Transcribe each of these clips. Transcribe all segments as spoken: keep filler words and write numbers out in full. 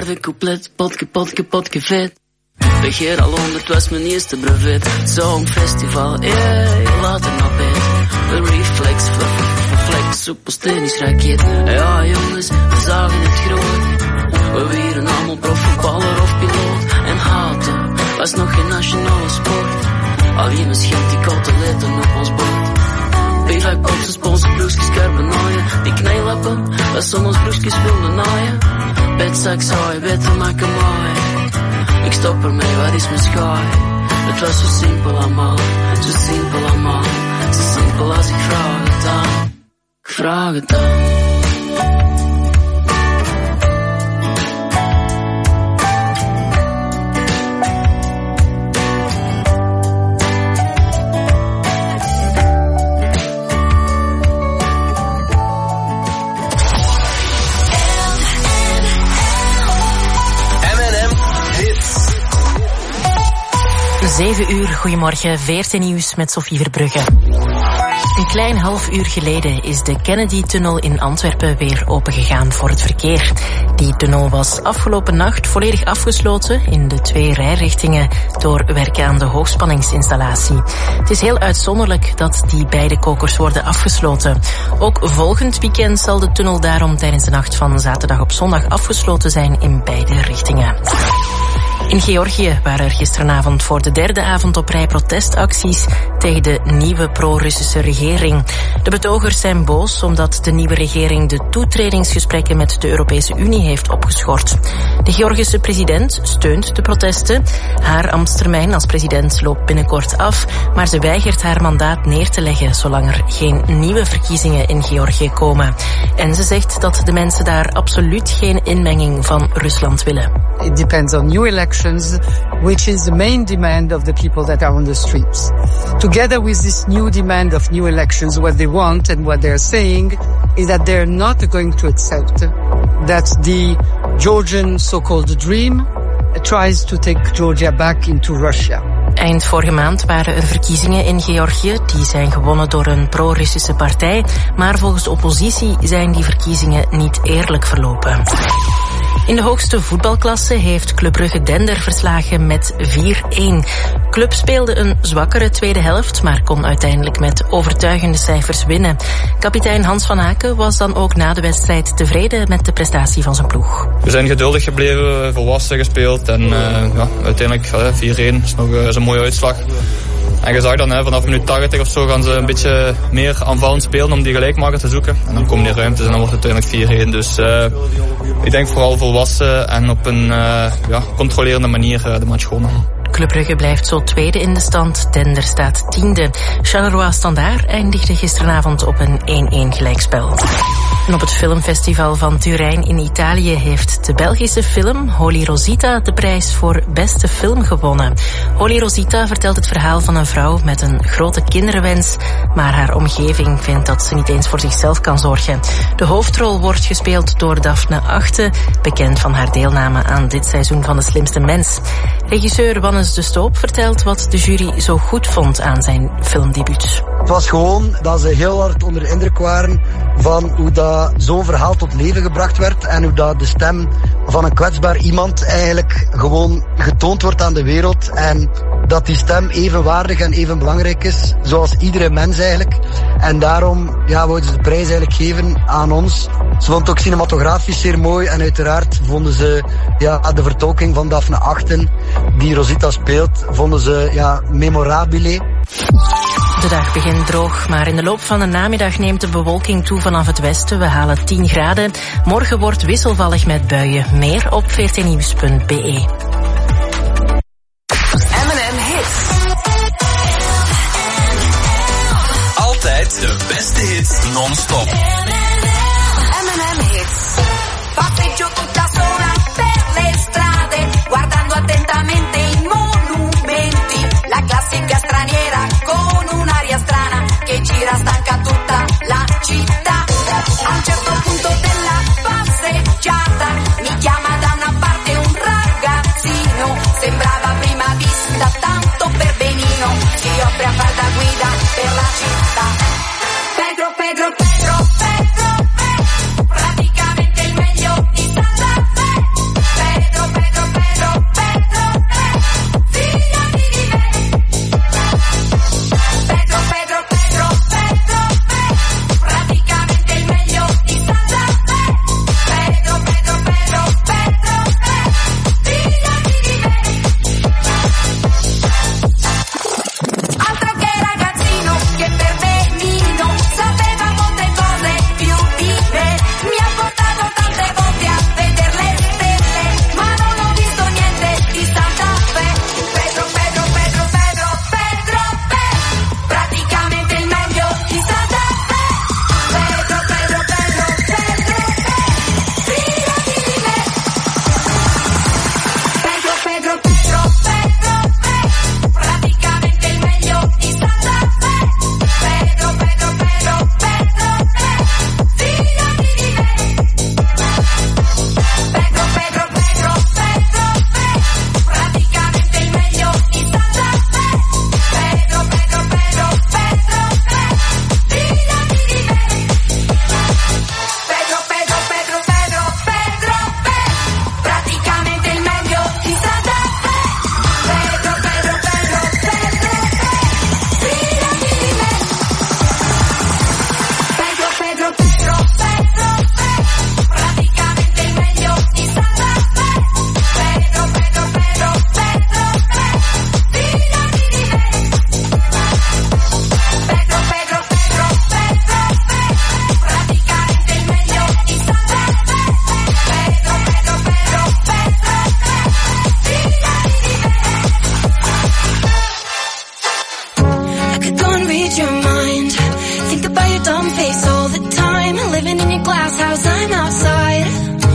Derde couplet, potke, potke, potke vet. Begeer al honderd was mijn eerste brevet. Songfestival, yeah, later naar bed. De reflex, flex, soepels tennisraket. Ja jongens, we zagen het groot. We wieren allemaal profvoetballer of piloot. En haten was nog geen nationale sport. Alleen misschien die koteletten op ons bord. Bivak boxen, sponsor, broekjes, carbonaaien. Die knijlappen, dat soms broekjes wilden naaien. Betzak zou je beter maken mooi. Ik stop ermee, wat is mijn schaai? Het was zo simpel allemaal, zo simpel allemaal. Zo simpel als ik vraag het aan. Ik vraag het aan. zeven uur, goedemorgen, V R T Nieuws met Sophie Verbrugge. Een klein half uur geleden is de Kennedy-tunnel in Antwerpen weer opengegaan voor het verkeer. Die tunnel was afgelopen nacht volledig afgesloten in de twee rijrichtingen door werken aan de hoogspanningsinstallatie. Het is heel uitzonderlijk dat die beide kokers worden afgesloten. Ook volgend weekend zal de tunnel daarom tijdens de nacht van zaterdag op zondag afgesloten zijn in beide richtingen. In Georgië waren er gisteravond voor de derde avond op rij protestacties tegen de nieuwe pro-Russische regering. De betogers zijn boos omdat de nieuwe regering de toetredingsgesprekken met de Europese Unie heeft opgeschort. De Georgische president steunt de protesten. Haar ambtstermijn als president loopt binnenkort af, maar ze weigert haar mandaat neer te leggen zolang er geen nieuwe verkiezingen in Georgië komen. En ze zegt dat de mensen daar absoluut geen inmenging van Rusland willen. It depends on new elections, which is the main demand of the people that are on the streets. Together with this new demand of new elections, what they want and what they're saying is that they're not going to accept that the Georgian so-called dream tries to take Georgia back into Russia. Eind vorige maand waren er verkiezingen in Georgië. Die zijn gewonnen door een pro-Russische partij. Maar volgens de oppositie zijn die verkiezingen niet eerlijk verlopen. In de hoogste voetbalklasse heeft Club Brugge Dender verslagen met vier-een. Club speelde een zwakkere tweede helft, maar kon uiteindelijk met overtuigende cijfers winnen. Kapitein Hans van Aken was dan ook na de wedstrijd tevreden met de prestatie van zijn ploeg. We zijn geduldig gebleven, volwassen gespeeld en uh, ja, uiteindelijk uh, vier-een is nog uh, is een mooie uitslag. En je zag dan, hè, vanaf minuut tachtig of zo gaan ze een beetje meer aanvallend spelen om die gelijkmaker te zoeken. En dan komen die ruimtes en dan wordt het uiteindelijk vier-een. Dus uh, ik denk vooral volwassen en op een uh, ja, controlerende manier uh, de match gewonnen. Club Brugge blijft zo tweede in de stand. Dender staat tiende. Charleroi Standaard eindigde gisteravond op een één-één gelijkspel. En op het filmfestival van Turijn in Italië heeft de Belgische film Holy Rosita de prijs voor beste film gewonnen. Holy Rosita vertelt het verhaal van een vrouw met een grote kinderwens, maar haar omgeving vindt dat ze niet eens voor zichzelf kan zorgen. De hoofdrol wordt gespeeld door Daphne Achte, bekend van haar deelname aan dit seizoen van De Slimste Mens. Regisseur Wannes de Stoop vertelt wat de jury zo goed vond aan zijn filmdebuut. Het was gewoon dat ze heel hard onder de indruk waren van hoe dat zo'n verhaal tot leven gebracht werd en hoe dat de stem van een kwetsbaar iemand eigenlijk gewoon getoond wordt aan de wereld en dat die stem even waardig en even belangrijk is zoals iedere mens eigenlijk. En daarom ja, wouden ze de prijs eigenlijk geven aan ons. Ze vonden het ook cinematografisch zeer mooi en uiteraard vonden ze ja, de vertolking van Daphne Achten die Rosita speelt, vonden ze ja, memorabile. De dag begint droog, maar in de loop van de namiddag neemt de bewolking toe vanaf het westen. We halen tien graden. Morgen wordt wisselvallig met buien. Meer op v r t nieuws punt b e. M en M Hits. Altijd de beste hits non-stop. M en M Hits. Passeggio tutta sola per le strade, guardando attentamente i monumenti. La classica straniera con un'aria strana che gira stanca tutta la città. A un certo punto della passeggiata mi chiama da una parte un ragazzino, sembrava a prima vista tanto per benino, si offre a far da guida per la città. Pedro, Pedro, Pedro, Pedro. lose your mind. Think about your dumb face all the time. Living in your glass house, I'm outside.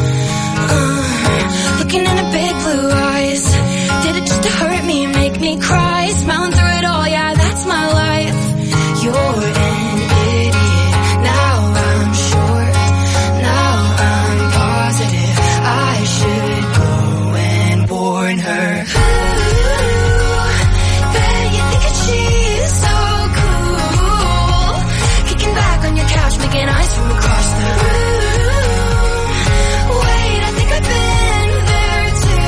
Uh, looking in her big blue eyes. Did it just to hurt me and make me cry? Smiling through it all, yeah, that's my life. You're an idiot. Now I'm sure. Now I'm positive. I should go and warn her. Ooh, bet you think that she's so cool. Kicking back on your couch, making eyes from across the room. Wait, I think I've been there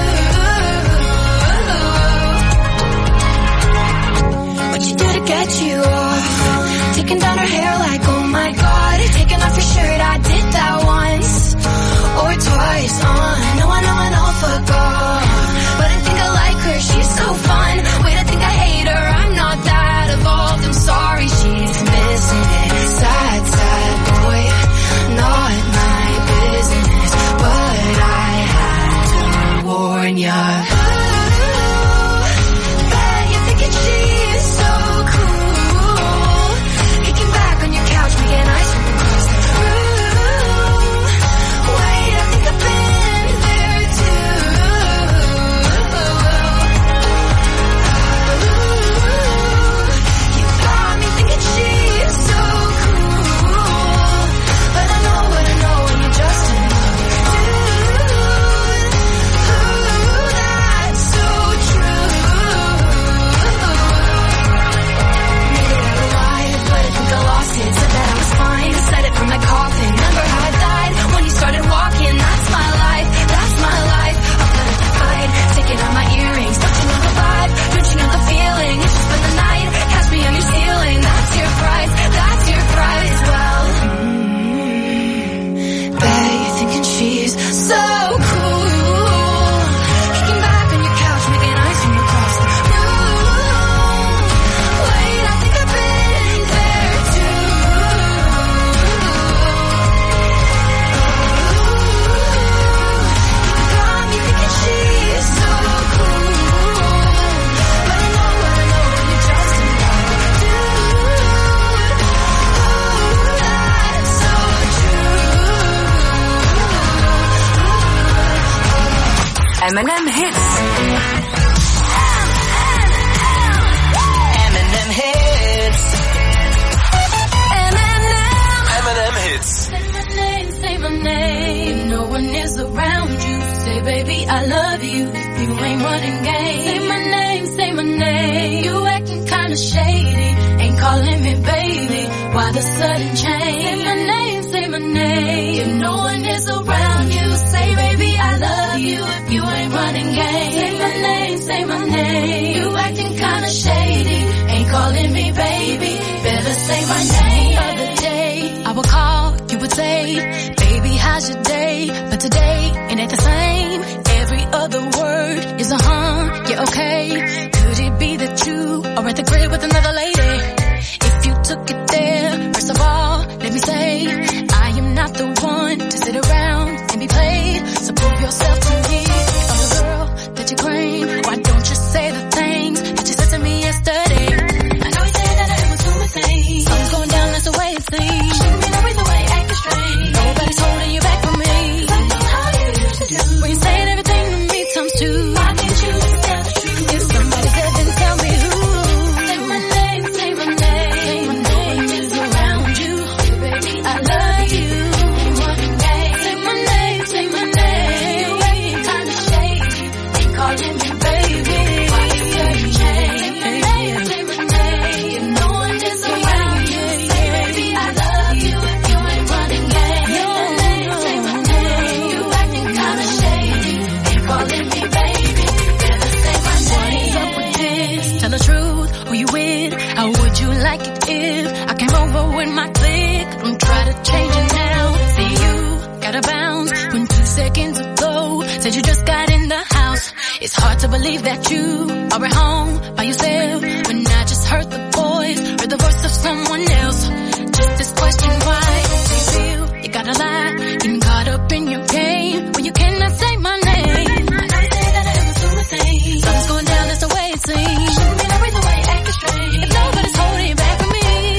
too. What you do to get you off? Taking down her hair like, oh my god. Taking off your shirt, I did that once or twice. Uh, no, I know, I know, fuck off. But I think I like her, she's so fun. Wait, I think I hate her, I'm not that evolved. I'm sorry, she's missing it. Sad, sad boy, not my business. But I had to warn ya. Ooh, bet you're thinking she's so cool. Kicking back on your couch, making eyes from across the room. Wait, I think I've been there too. You got me thinking she's so cool. But I know what I know when you're just another dude. Ooh, that's so true. Made it out alive, but I think I lost it. Said that I was fine, I said it from my coffin. Remember how I died when you started walking? That's my life, that's my life. I've got to hide, taking out my earrings. Don't you know the vibe? Don't you know the feeling? It's just been the night, catch me on your ceiling. That's your price, that's your price. Well, mm, bet you're thinking she's so cool. Kicking back on your couch, making eyes from across the room. Wait, I think I've been there too. You got me thinking she's so cool. But I know what I know when you're just another dude. Ooh, that's so true. M and M hits. M and M hits. M and M. M and M hits. Say my name, say my name. If no one is around you, say baby I love you. If you ain't running game, say my name, say my name. You acting kinda shady, ain't calling me baby. Why the sudden change? Say my name, say my name. If no one is around you, say baby I love you. If you ain't running game, say my name, say my name. You acting kinda shady, ain't calling me baby. Better say my name. The other day I would call, you would say, baby how's your day? But today it ain't the same. Every other word is a huh, yeah okay. Could it be that you are at the crib with another lady? If you took it there, first of all, let me say, I am not the one to sit around and be played. So prove yourself to me. I'm the girl that you claim. Why don't you say the things that you said to me yesterday? I know you said that I was doing my thing. Something's going down, that's the way it seems. Shouldn't be worried the way acting strange. Nobody's holding you back from me. I know how you used to do. When you saying everything to me times two. Why didn't you just tell the truth? If somebody said, then tell me who. Say my name, say my name. Say my name is around you. Baby, I love you. Ain't running game. Say my name, say my name. You acting kinda shady, ain't calling me baby. Why you sudden change? Say my name, say my name. If no one is around you, say baby I love you. If you ain't running game. Say my name, say my name. You acting kinda shady, ain't calling me baby. Better say my name. What's up with this? Tell the truth, who you with? How would you like it if I came over with my clique? Don't try to change it now. See you gotta bounce when two seconds ago said you just got in the house. It's hard to believe that you are at home by yourself when I just heard the voice, heard the voice of someone else. Just this question, why do you feel you gotta lie? Getting caught up in your game when you cannot say my name. I know you say that I am doing things. Something's going down, that's the way it seems. Shouldn't be worried the way acting strange. If nobody's holding you back from me.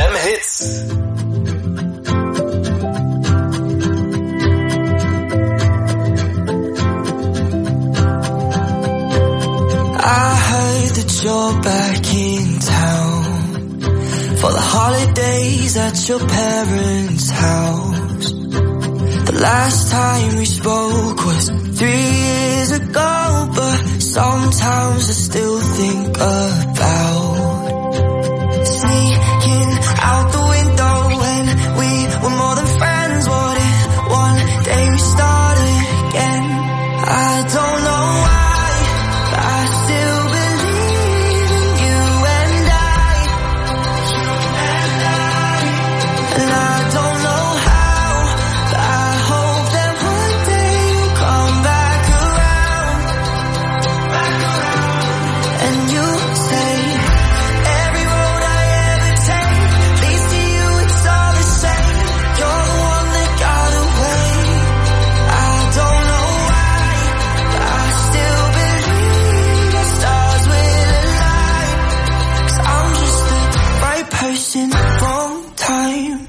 M Hits. I heard that you're back in town for the holidays at your parents' house. The last time we spoke was three years ago, but sometimes I still think about sneaking out the window when we were more than friends. What if one day we started again? I don't know why, but I still believe in you and I. And I don't know how, but I hope that one day you'll come back around. And you say every road I ever take leads to you, it's all the same. You're the one that got away. I don't know why, but I still believe the stars will align. 'Cause I'm just the right person, wrong time.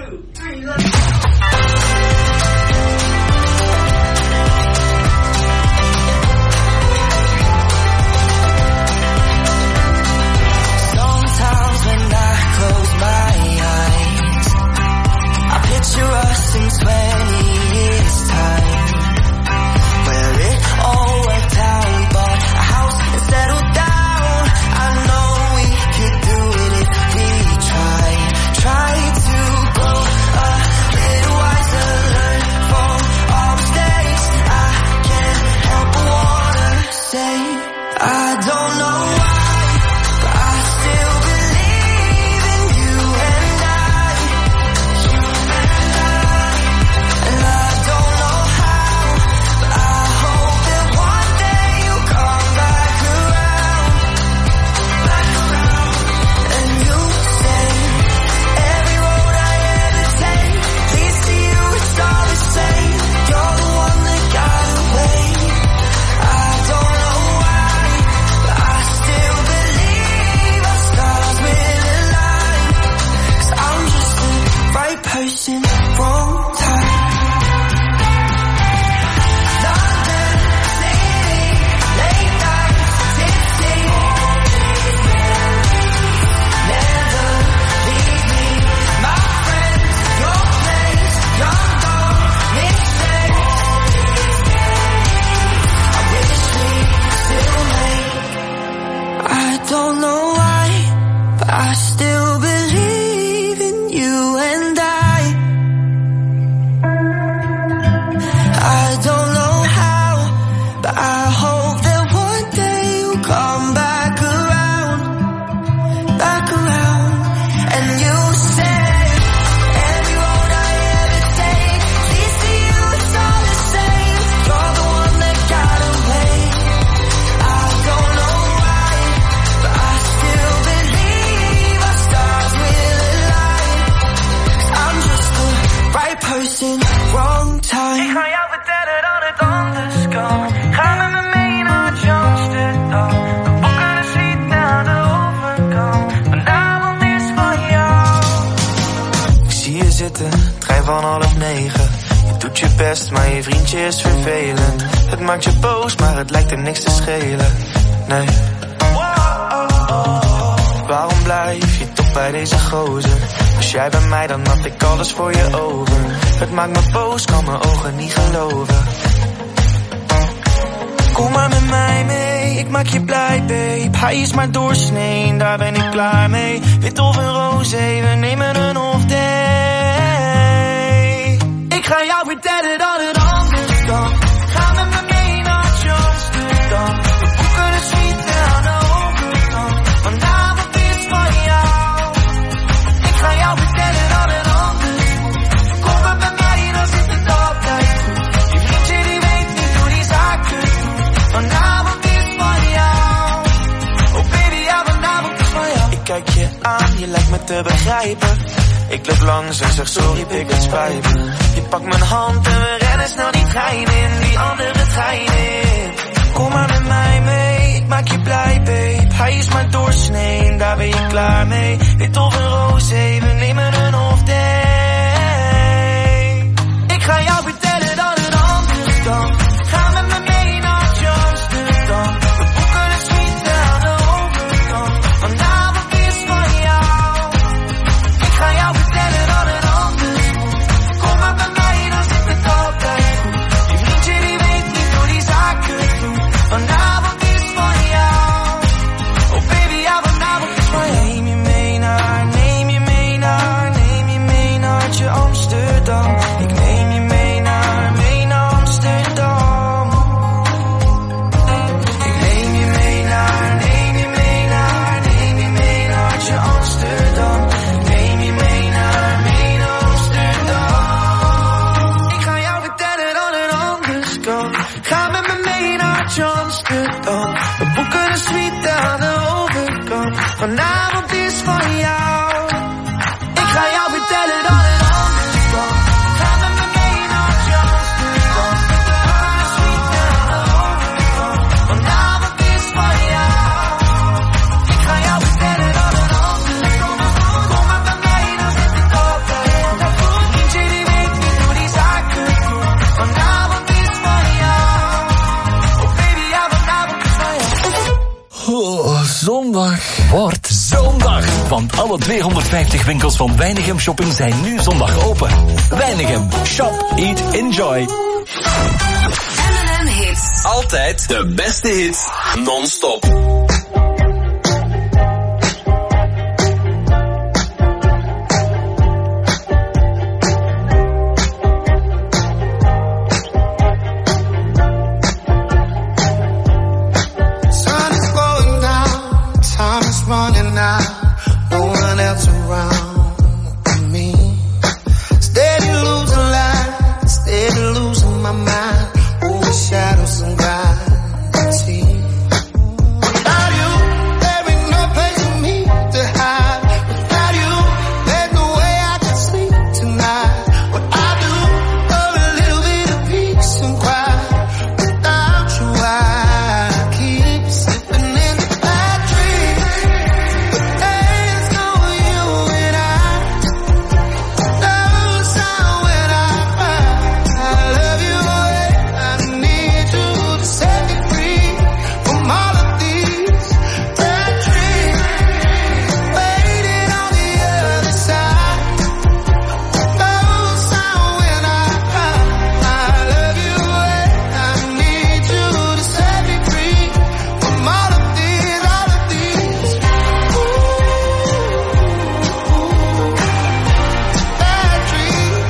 Sometimes when I close my eyes, I picture us in twenty years time, where it all worked out, bought a house and settled down. I know we could do it if we tried, tried to grow a little wiser, learn from our mistakes. I can't help but wanna say I don't know why, but I still believe in you and I. And I don't know how, but I hope that one day you'll come back around, back around. And you say every road I ever take leads to you, it's all the same. You're the one that got away. I don't know why, but I still believe our stars will align. 'Cause I'm just the right person, wrong time. London City, late night, tipsy. Never leave me, my friend, your place, young dog, mistake. I wish we still make. I don't know why, but I still believe in you and I. I don't know how, but I hope that one day you'll come back around, back around. And you say every road I ever take leads to you, it's all the same. You're the one that got away. I don't know why, but I still believe our stars will align. 'Cause I'm just the right person, wrong time. Ik ga jou vertellen dat het anders kan. Ga met me mee naar het Amsterdam. We boeken een suite aan de overkant. Vanavond is van jou. Ik zie je zitten, trein van half negen. Je doet je best, maar je vriendje is vervelend. Het maakt je boos, maar het lijkt er niks te schelen. Nee. Waarom blijf je toch bij deze gozer? Was jij bij mij, dan had ik alles voor je over. Het maakt me boos, kan mijn ogen niet geloven. Kom maar met mij mee, ik maak je blij, babe. Hij is maar doorsnee, daar ben ik klaar mee. Wit of een roze, we nemen een off day. Ik ga jou vertellen dat het anders kan. Ga met me mee naar Amsterdam. We boeken een suite aan de overkant. Vanavond is van jou. Ik ga jou vertellen dat het anders moet. Kom maar bij mij, dan zit het altijd goed. Je vriendje die weet niet hoe die zaken doet. Vanavond is van jou. Oh baby, ja, vanavond is van jou. Ik kijk je aan, je lijkt me te begrijpen. Ik loop langs en zeg sorry, pik, het spijt me. Je pakt mijn hand en we rennen snel die trein in, die andere trein in. Kom maar met mij mee, maak je blij, babe. Hij is maar doorsnee, daar ben je klaar mee. Wit of een roze, we nemen een off day. Ik ga jou vertellen dat het anders kan. Ga met me mee naar Amsterdam. We boeken een suite aan de overkant. Vanavond is van jou. Ik ga jou vertellen dat het anders moet. Kom maar bij mij, dan zit het altijd goed. Je vriendje die weet niet hoe die zaken doen. Vanavond is van jou. Oh baby, ja, vanavond is van jou. Neem je mee naar, neem je mee naar, neem je mee naar je Amsterdam. Ik neem je mee naar, mee naar Amsterdam. Ik neem je mee naar, neem je mee naar, neem je mee naar je Amsterdam. Ik neem je mee naar, mee naar Amsterdam. Ik ga jou vertellen dat het anders kan. Ga met me mee naar je Amsterdam. We boeken een suite aan de overkant. Vanavond is van jou. Ik ga jou vertellen dat het anders kan. Ga met me mee naar je Amsterdam. We boeken een suite aan de overkant. Vanavond is van jou. Ik ga jou vertellen dat het anders kan. Kom maar bij mij, dan zit het altijd goed. Vriendje die weet niet hoe die zaken doen. Vanavond is van jou. Oh baby, ja, vanavond is van jou. Oh, zondag. Wordt zondag. Want alle tweehonderdvijftig winkels van Weinigem Shopping zijn nu zondag open. Weinigem. Shop, eat, enjoy. M en M Hits. Altijd de beste hits, non-stop. Sun is going down, time is running out, no one else around me. Steady losing light, steady losing my mind, over shadows and gravity. Without you, there ain't no place for me to hide. Without you, there's no way I can sleep tonight. What I do, for a little bit of peace and quiet. Without you, I keep slipping into bad dreams. But there's no you and I. Knows how when I cry, I love you and I need you to set me free from all of these bad dreams. Waiting on the other side. Knows how when I cry, I love you and I need you to set me free from all of these, all of these bad dreams.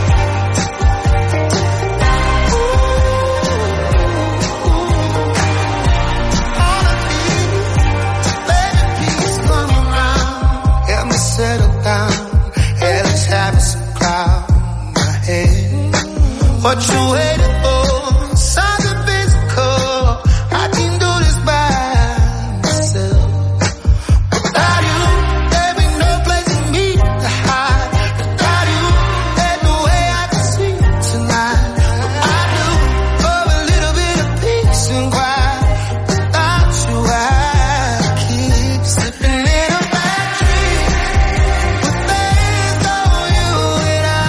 All of these, baby, please come around. Help me settle down. Yeah, let's have some cloud in my head. What you waiting for? Something physical. I can do this by myself. Without you, there ain't no place for me to hide. Without you, there's no way I can sleep tonight. What I do, for a little bit of peace and quiet. Without you, I keep slipping in a bad dream. But there's no you and I.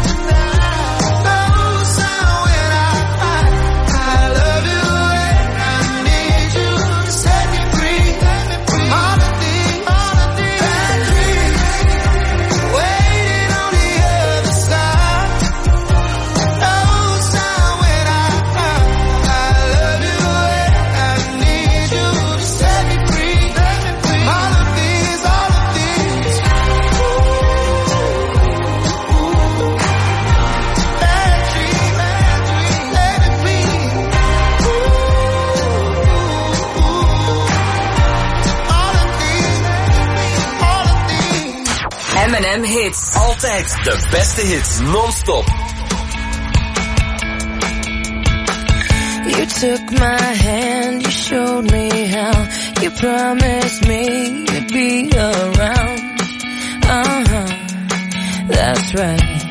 Knows how when I cry, I love you and I need you to set me free from all of these, all of these bad dreams. Waiting on the other side. Knows how when I cry, I love you and I need you to set me free from all of these, all of these bad dreams. Let it be. All of these, all of these. M en M Hits. Altijd de beste hits, non-stop. You took my hand, you showed me how. You promised me you'd be around. Uh-huh, that's right.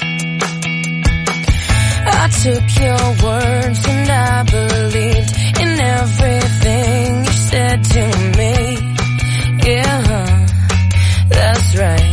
I took your words and I believed in mean everything you said to me. Yeah, that's right.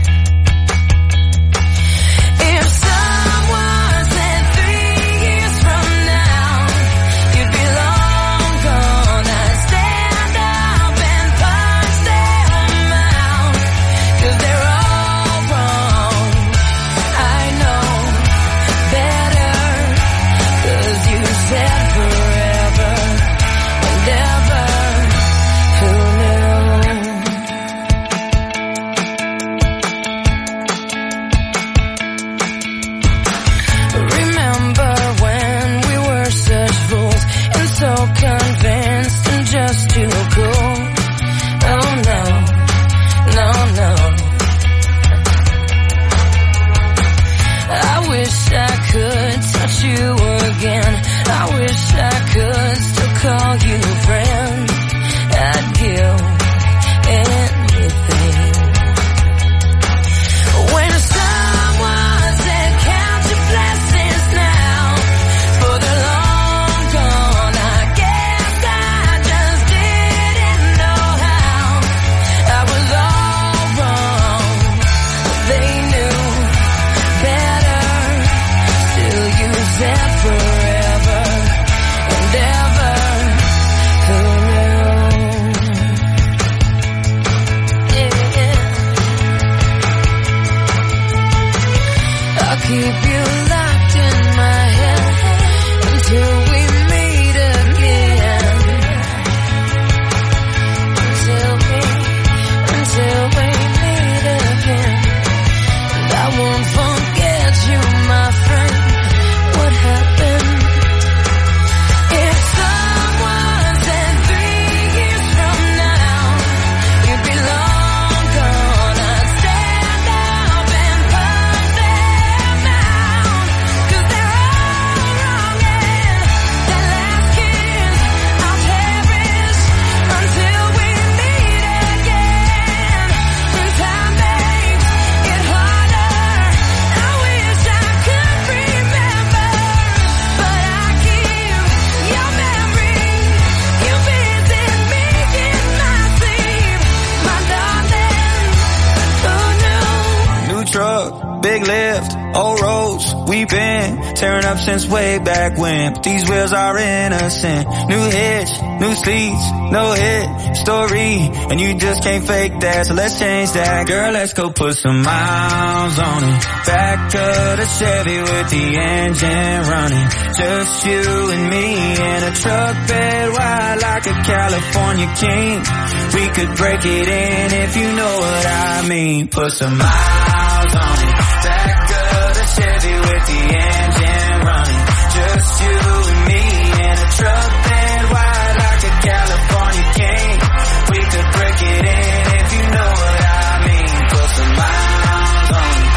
Tearing up since way back when, but these wheels are innocent. New hitch, new seats, no hit story, and you just can't fake that, so let's change that. Girl, let's go put some miles on it. Back of the Chevy with the engine running. Just you and me in a truck bed wide like a California king. We could break it in if you know what I mean. Put some miles on it. Back of the Chevy with the engine running. Just you and me in a truck bed wide like a California king. We could break it in if you know what I mean. Put some miles on it.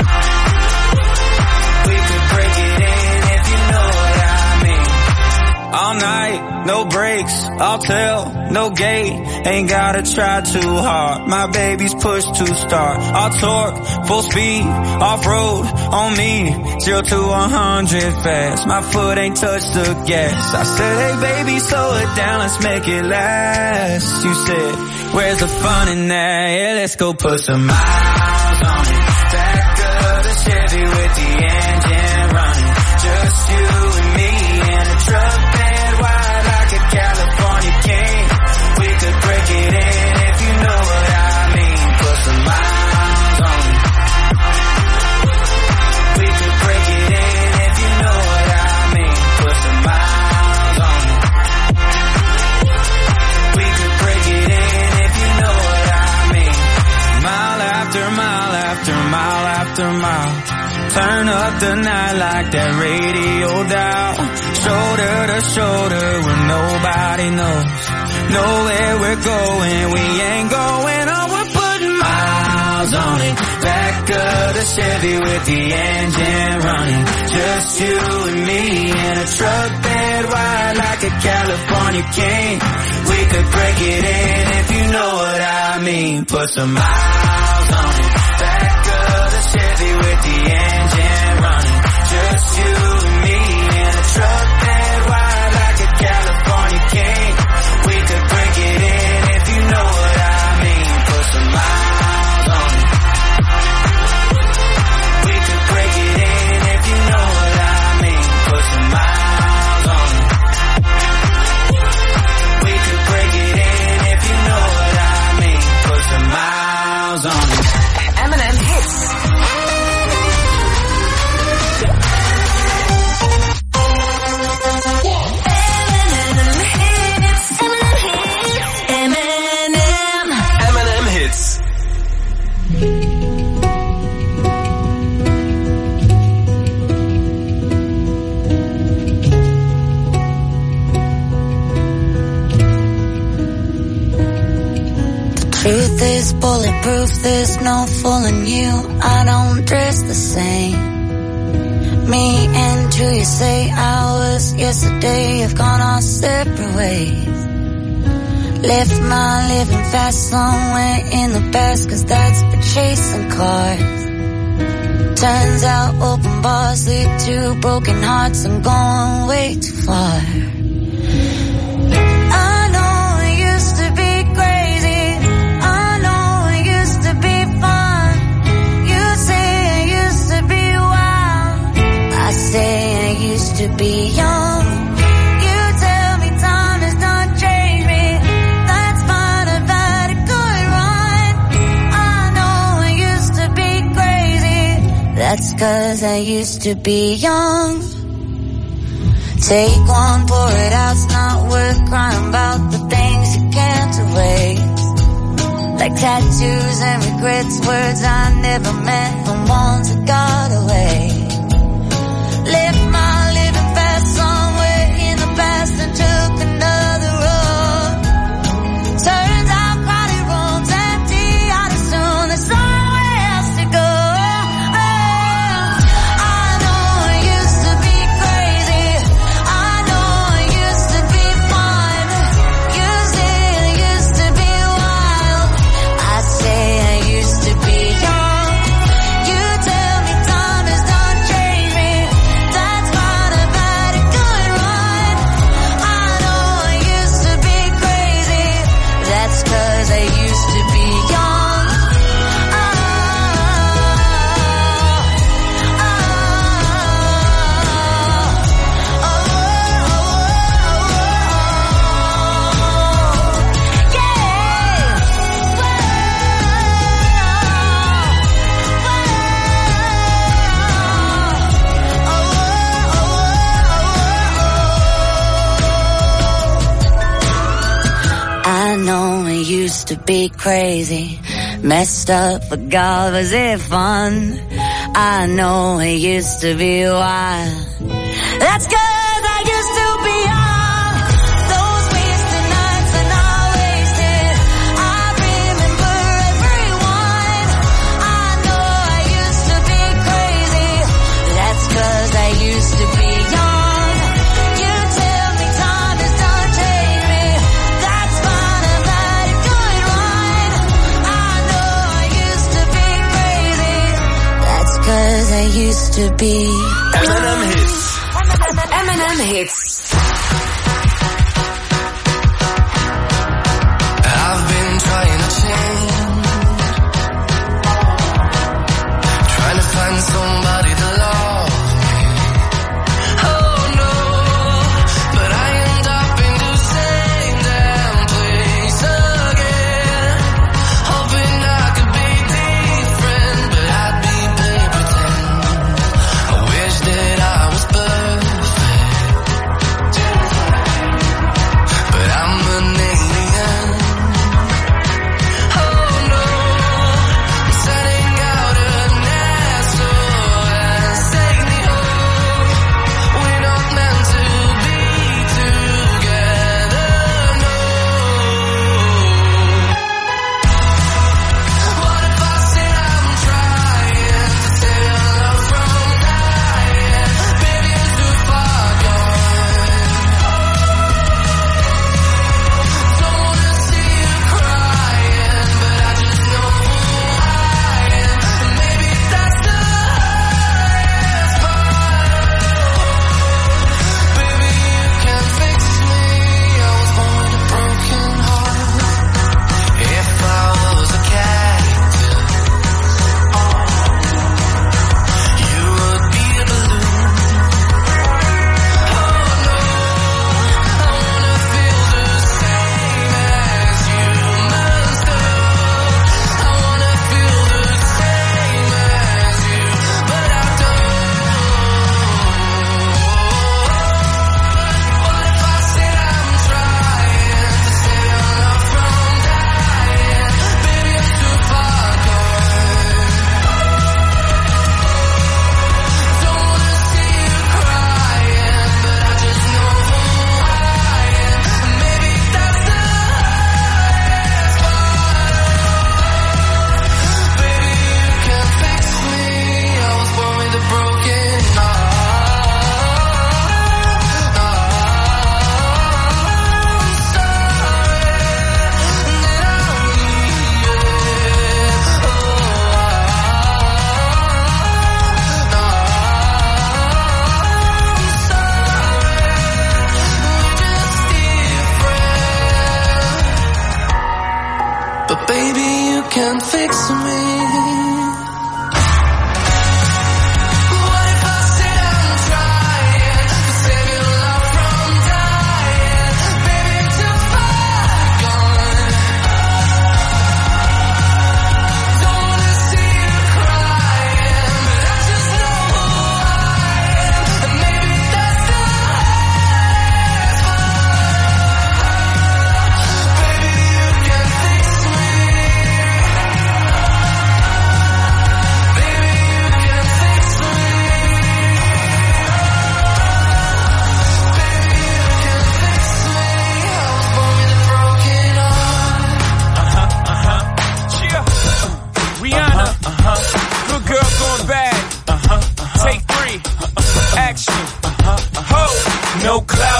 We could break it in if you know what I mean. All night, no brakes, I'll tell, no gate. Ain't gotta try too hard, my baby's push to start. I'll torque, full speed, off-road, on me. Zero to a hundred fast, my foot ain't touched the gas. I said, hey baby, slow it down, let's make it last. You said, where's the fun in that? Yeah, let's go put some miles on it. Back of the Chevy with the engine running. Just you and me in a truck bed wide like a California king. We could break it in if you know what I mean. Put some miles on it. We could break it in if you know what I mean. Put some miles on it. We could break it in if you know what I mean. Mile after mile after mile after mile. Turn up the night like that radio dial. Shoulder to shoulder where nobody knows. Know where we're going, we ain't going on. We're putting miles on it. Back of the Chevy with the engine running. Just you and me in a truck bed wide like a California king. We could break it in if you know what I mean. Put some miles on it. Back of the Chevy with the engine running. Just you and me in a truck bed wide like a California is bulletproof, there's no fooling you. I don't dress the same. Me and who you say I was yesterday have gone our separate ways. Left my living fast somewhere in the past, cause that's for chasing cars. Turns out open bars lead to broken hearts. I'm going way too far. I know it used to be crazy. I know it used to be fun. You say it used to be wild. I say I used to be young. You tell me time has not changed me. That's fine, I've had a good run. I know it used to be crazy. That's cause I used to be young. Take one, pour it out, it's not worth crying about the things you can't erase. Like tattoos and regrets, words I never meant, the ones that got away. Left my living fast somewhere in the past and took another road. Turns out crowded rooms empty out as soon, there's somewhere else to go. Used to be crazy, messed up, but God, was it fun? I know it used to be wild. That's cause I used to be young. Those wasted nights are not wasted. I remember everyone. I know I used to be crazy. That's cause I used to be young. Cause I used to be M and M Hits. M and M Hits. I've been trying to change, trying to find somebody to love me. Oh no, but I end up in the same damn place again. Hoping I could be different, but I'd be that I was perfect, but I'm an alien. Oh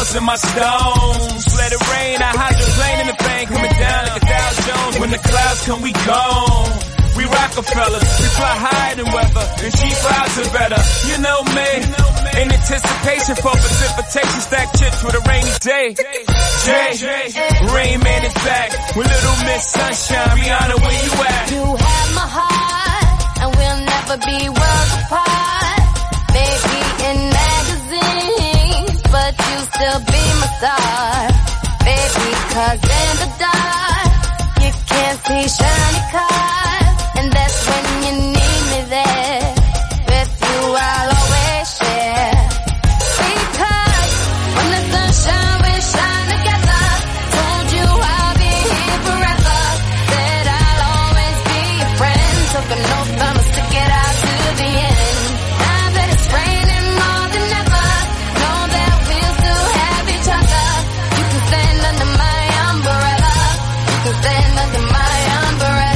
stars in my stones. Let it rain, I hydroplane in the thing, coming down like a Dow Jones. When the clouds come, we gone. We Rockefellers, we fly higher than weather, and cheap vibes are better. You know me, in anticipation for precipitation, stack chips with a rainy day. Jay, Rain Man is back with Little Miss Sunshine. Rihanna, where you at? You have my heart, and we'll never be worlds apart. Maybe in magazines, but you still be my star. Baby, cause in the dark, you can't see shiny cars. And that's when you need me there. With you I'll always share. Because when the sunshine will shine together, told you I'll be here forever. Said I'll always be your friend. Took an oath, I'ma stick it out to the end. Now that it's raining more than ever, know that we'll still have each other. You can stand under my umbrella. You can stand under my umbrella.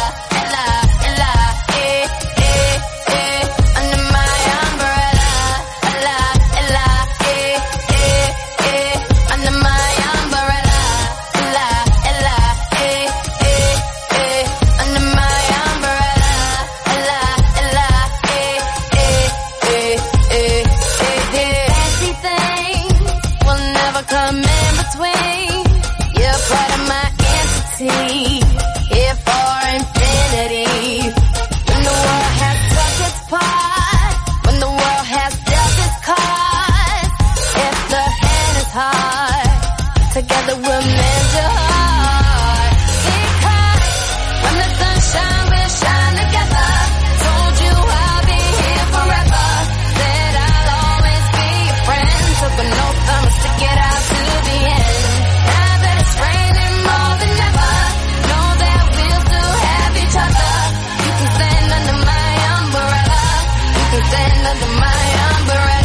Together we'll mend your heart. Because when the sunshine will shine together, told you I'll be here forever. Said I'll always be your friend. Took an oath, I'ma stick it out to the end. Now that it's raining more than ever, know that we'll still have each other. You can stand under my umbrella. You can stand under my umbrella.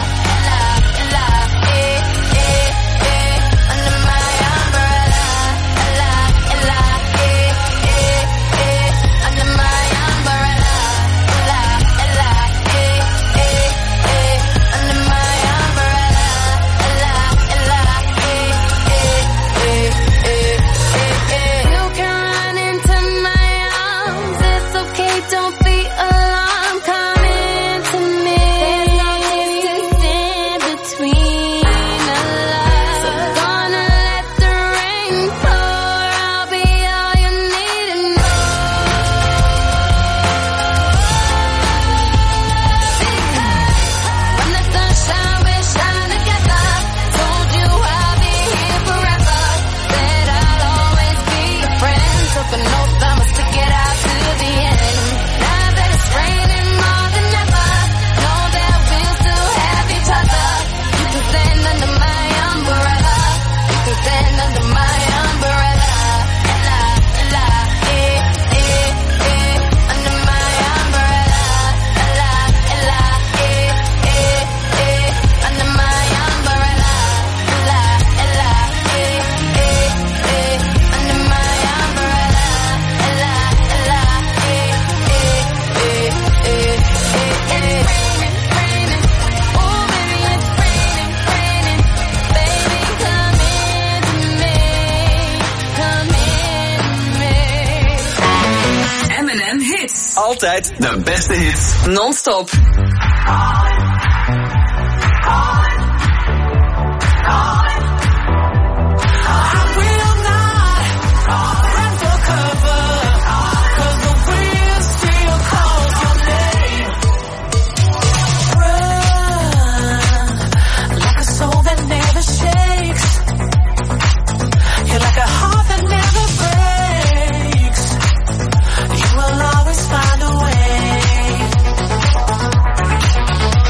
Altijd de beste hits. Non-stop. Find a way.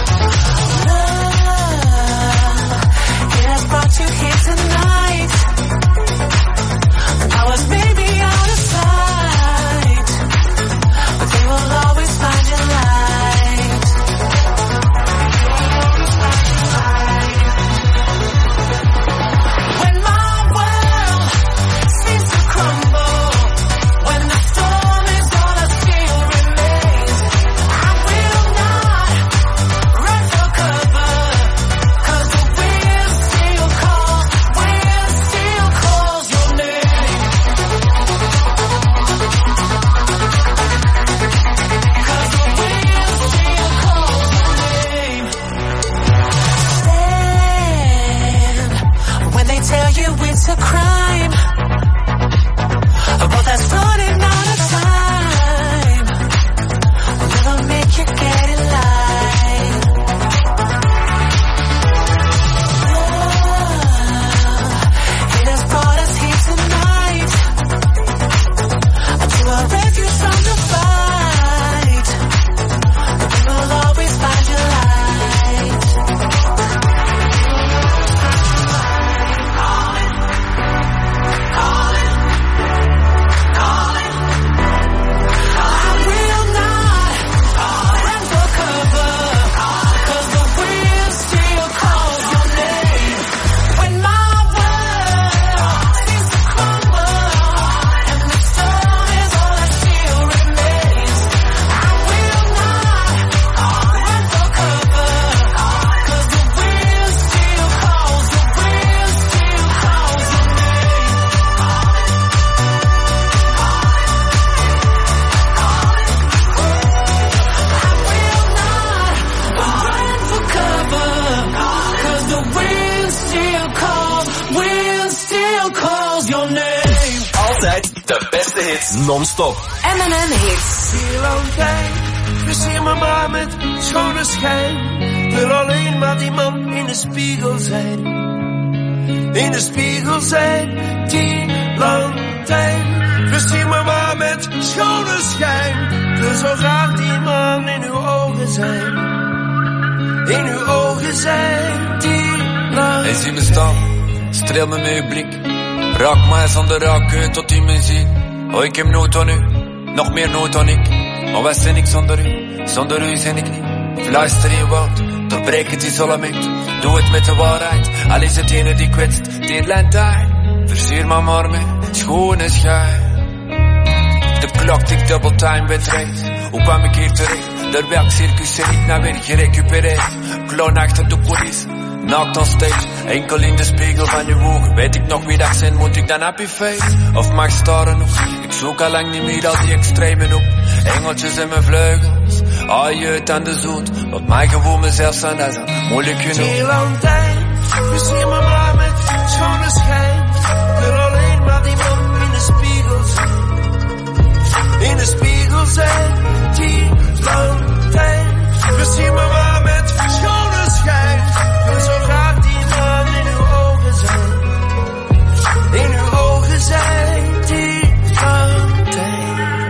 hits non-stop. M en M Hits. Heel lang tijd, versier me maar met schone schijn. Wil alleen maar die man in de spiegel zijn. In de spiegel zijn, die lantijn. Versier me maar met schone schijn. Wil zo graag die man in uw ogen zijn. In uw ogen zijn, die lantijn. Hey, zie me staan, streel me met uw blik. Raak mij zonder raken tot u me ziet. Oh, ik heb nood aan u, nog meer nood aan ik. Maar wat ben ik zonder u? Zonder u ben ik niet. Fluister in woord, doorbreek het isolement. Doe het met de waarheid, al is het ene die kwetst. Dit lantijn, versier me maar met schone schijn. De klok tikt double time wedstrijd. Hoe kwam ik hier terecht? Door welk circus ben ik nou weer gerecupereerd? Kloon achter de coulissen, naakt on stage. Enkel in de spiegel van je ogen. Weet ik nog wie dat zijn, moet ik dan happy face? Of mag staren nog? Ik zoek al lang niet meer al die extremen op. Engeltjes in mijn vleugels, ah je het aan de zoet. Laat mij gewoon mezelf zijn, dat is moeilijk genoeg. Die lantijn, versier me maar met schone schijn. Wil alleen maar die man in de spiegel zijn. In de spiegel zijn, die lantijn. Versier me maar met schone schijn. Wil zo graag die man in uw ogen zijn. In uw ogen zijn, die lantijn.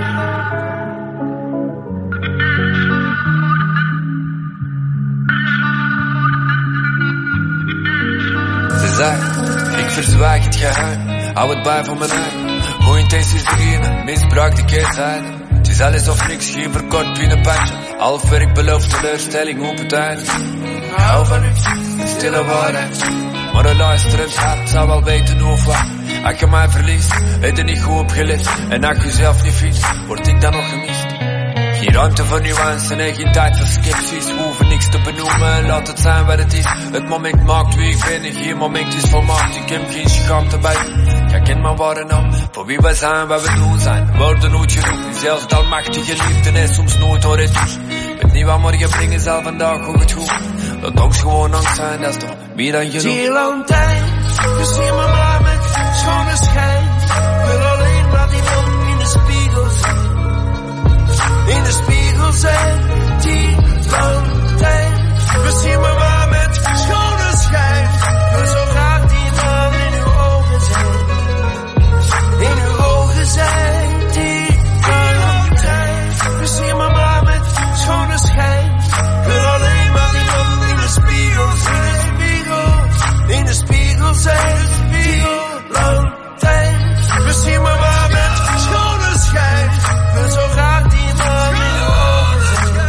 Ze zei, ik verzwijg het geheim. Hou het bij voor mijn eigen. Goeie intenties beginnen, misbruik de keerzijde. Het is alles of niks, geen verkort binnen patje. Half werk belooft teleurstelling op het eind. Hou van u, een stille waarheid. Maar een luisterend hart zou wel weten hoe waar. Als je mij verliest, heb je niet goed opgelet. En als je jezelf niet vindt, word ik dan nog gemist. Geen ruimte voor nuance en geen tijd voor sceptisch. We hoeven niks te benoemen, laat het zijn wat het is. Het moment maakt wie ik ben en geen moment is volmaakt. Ik heb geen schaamte bij u. Jij kent mijn ware naam, voor wie wij zijn, wat we doen zijn. Woorden nooit genoeg, en zelfs de almachtige liefde is soms nooit hoor het dus. Weet niet wat morgen brengen zal, vandaag ook het goed. Laat ons gewoon angst zijn, dat is toch meer dan genoeg. Die lantijn, versier me maar met schone schijn. Wil alleen maar die man in de spiegel zijn. In de spiegel zijn, die lantijn. Versier me maar met schone schijn. Wil zo graag die man in uw ogen zijn. In uw ogen zijn, die lantijn. Versier me maar met schone schijn. Wil alleen maar die man in de spiegel zijn. In de spiegel zijn, die lantijn. Versier me maar met schone schijn. Wil zo graag die man in uw ogen zijn.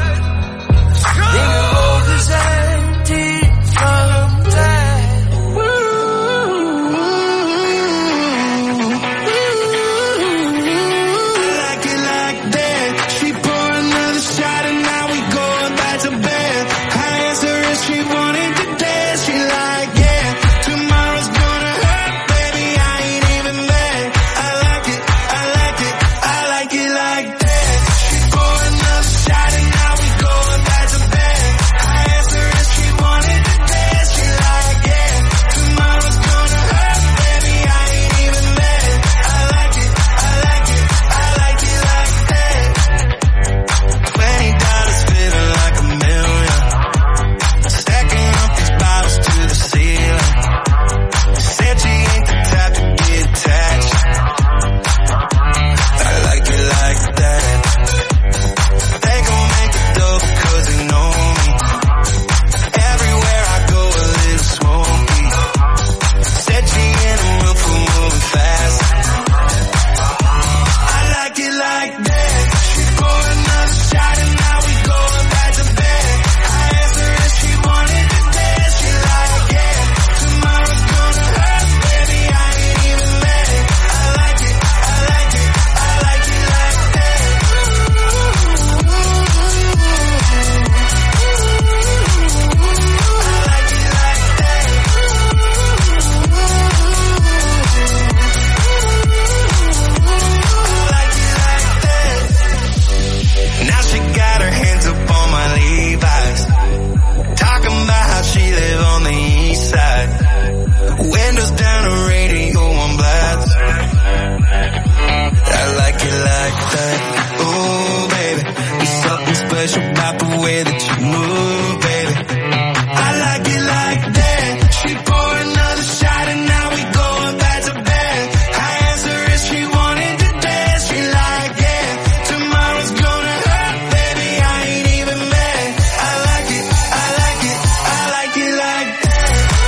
special about the way that you move, baby. I like it like that. She pour another shot and now we going back to bed. I asked her if she wanted to dance. She like, yeah, tomorrow's gonna hurt, baby, I ain't even mad. I like it, I like it, I like it like that.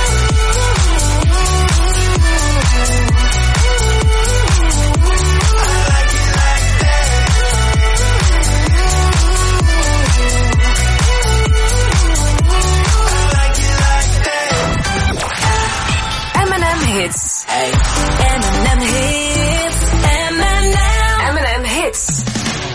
I like it like that. I like it like that. Eminem hits. Hey. Eminem hits. Eminem. Eminem hits.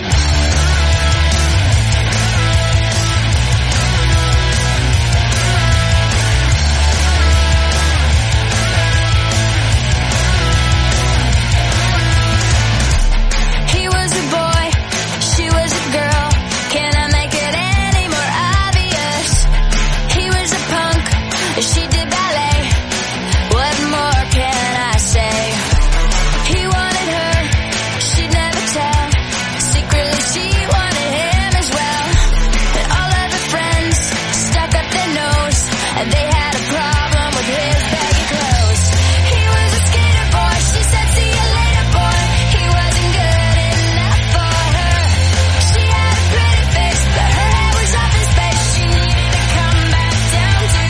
He was a boy, she was a girl. Can I make it any more obvious? He was a punk, she did ballet. What more can I say? He wanted her, she'd never tell. Secretly she wanted him as well. And all of her friends stuck up their nose, and they had a problem with his baggy clothes. He was a skater boy, she said see you later boy. He wasn't good enough for her. She had a pretty face, but her head was off his face. She needed to come back down to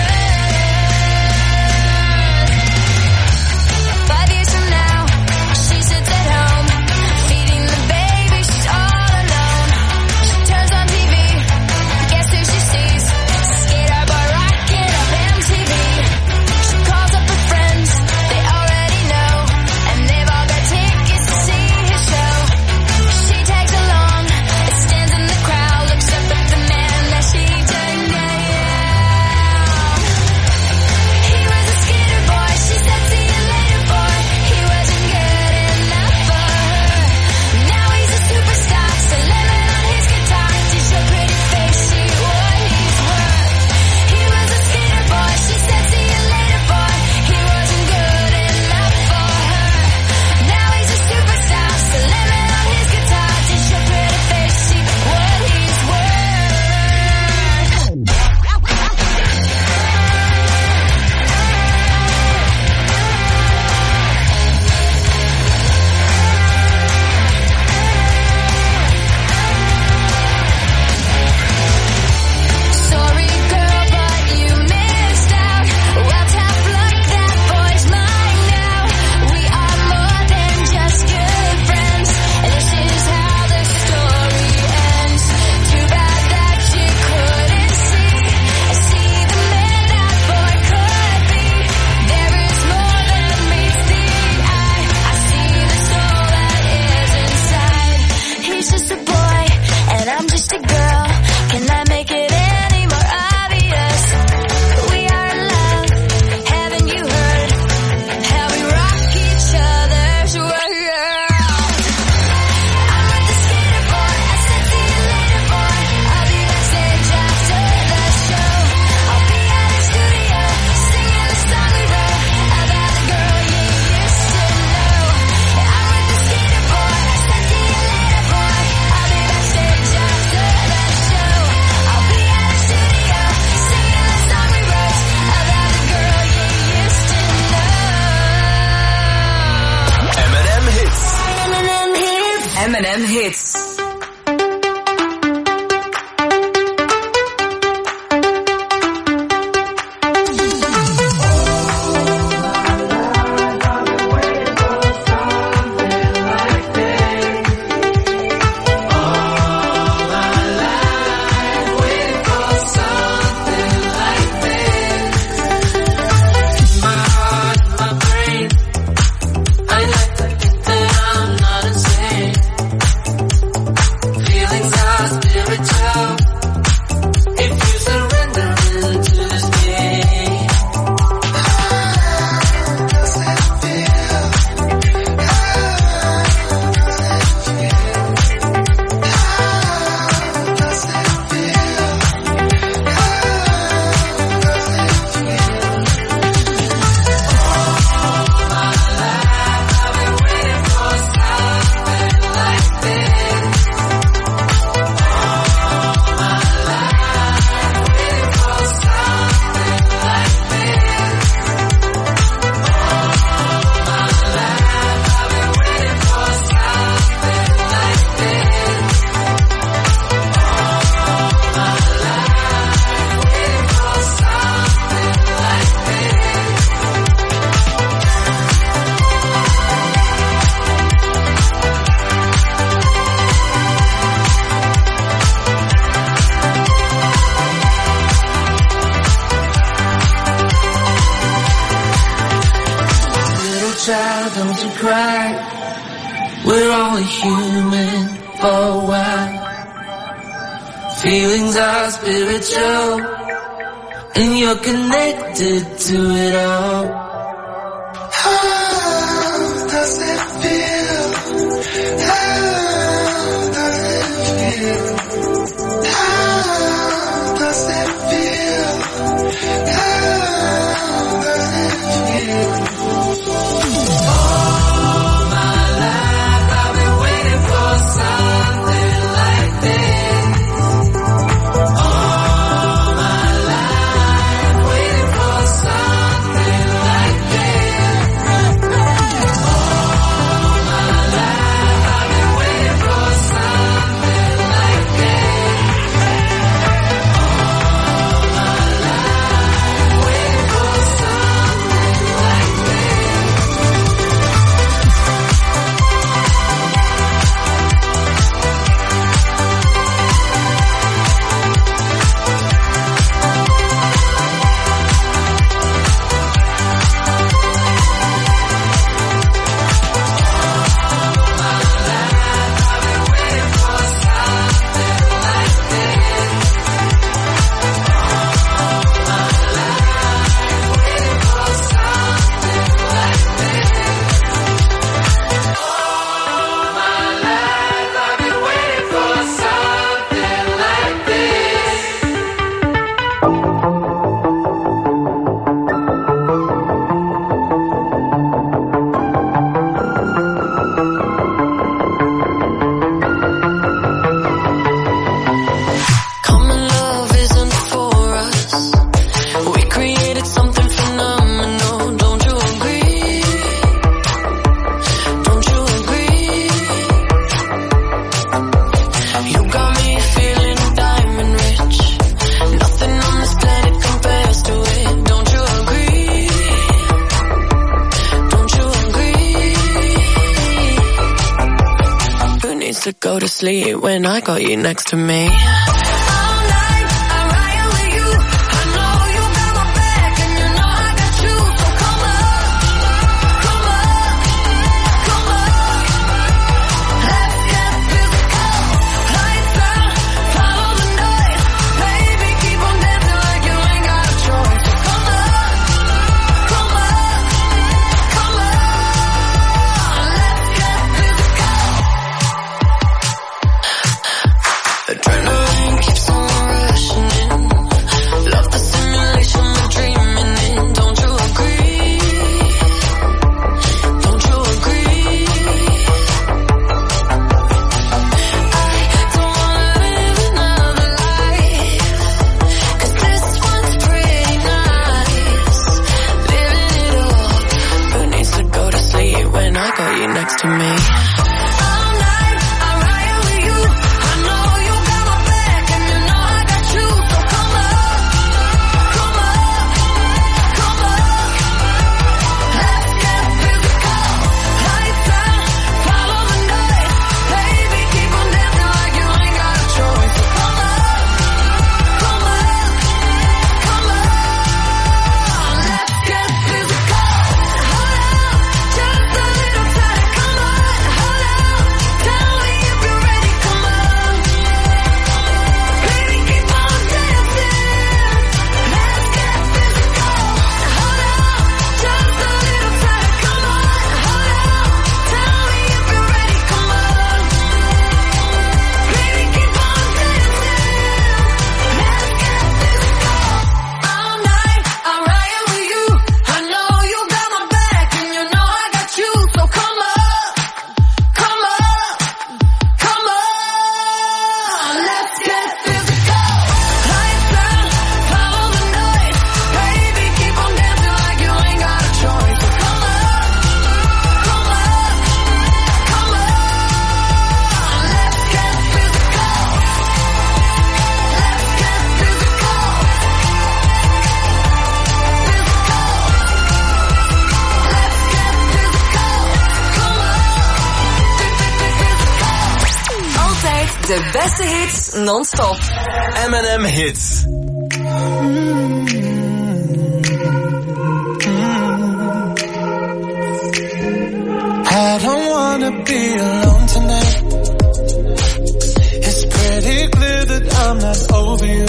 earth. Five years from now, she sits at home, feeding the baby, she's all alone. She turns on T V, guess who she sees? Skater boy rocking up M T V. She calls up her friends, they already know, and they've all got tickets to see his show. She tags along, stands in the crowd, looks up at the man that she turned down. He was a skater boy, she said see you later boy. He wasn't good enough for her. Now he's a superstar, so lemon on his guitar. Did your pretty face see what he's worth? He was a skater boy, she said see you later boy. He wasn't good enough for her. Now he's a superstar, so lemon on his guitar. Did your pretty face see what he's worth? Sorry girl, but you missed out. Well, tough luck, that boy's mine now. We are more than just good friends, and this is how the story ends. Too bad that you couldn't see, see the man that boy could be. There is more than meets the eye. I see the soul that is inside. He's just a boy, and I'm just a girl. Can I make it any more obvious? We are in love, haven't you heard? How we rock each other's world. I'm with the skater boy, I said see you later boy. I'll be backstage after the show. I'll be at the studio, singing the song we wrote about a girl you used to know. I'm with the skater boy, I said see you later boy. I'll be backstage after the show. I'll be at the studio, singing the song we wrote about a girl you used to know. Eminem hits. Eminem hits. Eminem hits. I like to think that I'm not insane. don't you cry. We're only human for a while. Feelings are spiritual, and you're connected to it all. How does it feel? How does it feel? How does it feel? How does it feel? All my life I've been waiting for something like this. All my life waiting for something like this. All my life I've been waiting for something like this. All my life waiting for something like this. Common love isn't for us. We created something phenomenal. Don't you agree? Don't you agree? You got me feeling diamond rich. Nothing on this planet compares to it. Don't you agree? Don't you agree? Who needs to go to sleep when I got you next to me? Adrenaline keeps on rushing in. Love the simulation we're dreaming in. Don't you agree? Don't you agree? I don't wanna live another life, 'cause this one's pretty nice. Living it up. Who needs to go to sleep when I got you next to me? De beste hits non-stop. M en M Hits. wanna be alone tonight. It's pretty clear that I'm not over you.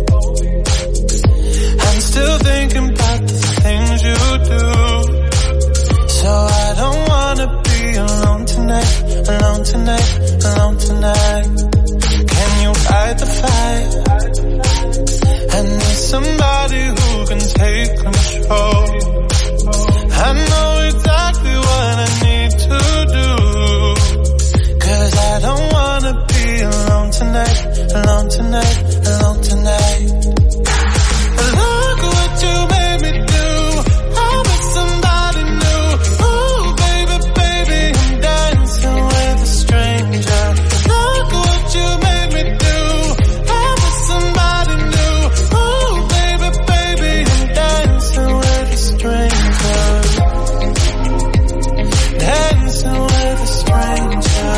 I'm still thinking about the things you do. So I don't wanna be alone tonight, alone tonight, alone tonight. Can you fight the fight? I need somebody who can take control. I know exactly what I need to do. Cause I don't wanna be alone tonight, alone tonight, alone tonight. Look what you made me do. I'm with somebody new. Ooh, baby, baby, I'm dancing with a stranger. Look what you made me do. I'm with somebody new. Ooh, baby, baby, I'm dancing with a stranger. Dancing with a stranger.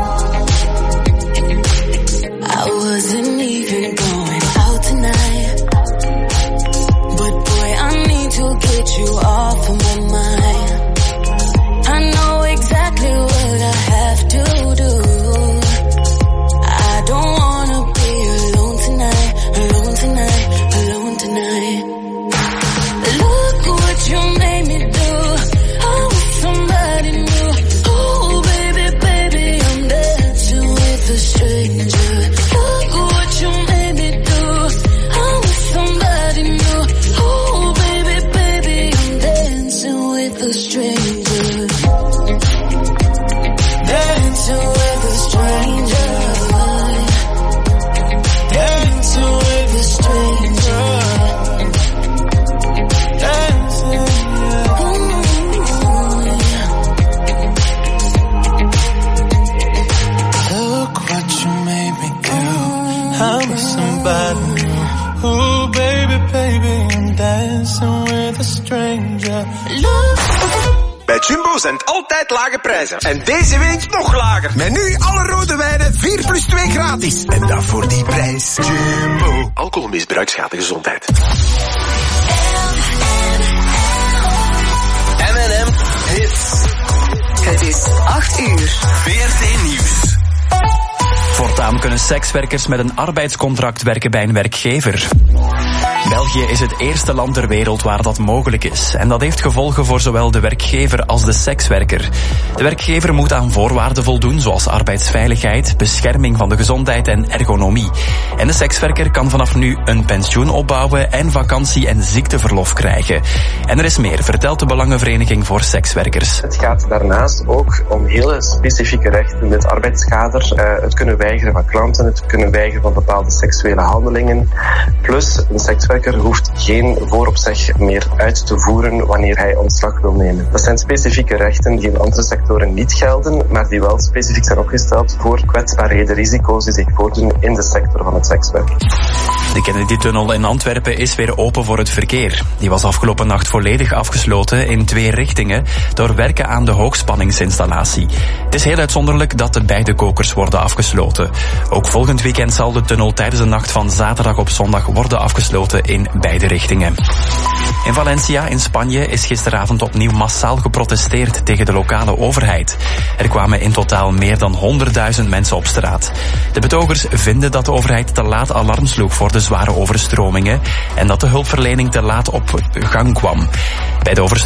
I wasn't even going out tonight, but boy, I need to get you off of my mind. I know exactly what I have to do. I don't wanna be alone tonight, alone tonight, alone tonight. Look what you made me do. I'm with somebody new. Oh, baby, baby, I'm dancing with a stranger. Look what you made me do. I'm with somebody new. Oh, baby, baby, I'm dancing with a stranger. Dancing with a stranger. Dancing with a stranger. Dancing, yeah. Look what you made me do. I'm with somebody new. Ooh, baby, baby, I'm dancing with a stranger. Look. Bij Jumbo zijn het altijd lage prijzen. En deze week nog lager. Met nu alle rode wijnen vier plus twee gratis. En dat voor die prijs. Jumbo. Alcoholmisbruik schaadt de gezondheid. M en M Hits. Het is acht uur. V R T Nieuws. Voortaan kunnen sekswerkers met een arbeidscontract werken bij een werkgever. België is het eerste land ter wereld waar dat mogelijk is. En dat heeft gevolgen voor zowel de werkgever als de sekswerker. De werkgever moet aan voorwaarden voldoen zoals arbeidsveiligheid, bescherming van de gezondheid en ergonomie. En de sekswerker kan vanaf nu een pensioen opbouwen en vakantie- en ziekteverlof krijgen. En er is meer, vertelt de Belangenvereniging voor Sekswerkers. Het gaat daarnaast ook om hele specifieke rechten in het arbeidskader. Uh, het kunnen weigeren van klanten, het kunnen weigeren van bepaalde seksuele handelingen. Plus, een sekswerker hoeft geen vooropzeg meer uit te voeren wanneer hij ontslag wil nemen. Dat zijn specifieke rechten die in andere sectoren niet gelden, maar die wel specifiek zijn opgesteld voor kwetsbaarheden, risico's die zich voordoen in de sector van het sekswerk. De Kennedy-tunnel in Antwerpen is weer open voor het verkeer. Die was afgelopen nacht volledig afgesloten in twee richtingen door werken aan de hoogspanningsinstallatie. Het is heel uitzonderlijk dat de beide kokers worden afgesloten. Ook volgend weekend zal de tunnel tijdens de nacht van zaterdag op zondag worden afgesloten in beide richtingen. In Valencia in Spanje is gisteravond opnieuw massaal geprotesteerd tegen de lokale overheid. Er kwamen in totaal meer dan honderdduizend mensen op straat. De betogers vinden dat de overheid te laat alarm sloeg voor de zware overstromingen en dat de hulpverlening te laat op gang kwam. Bij de overstromingen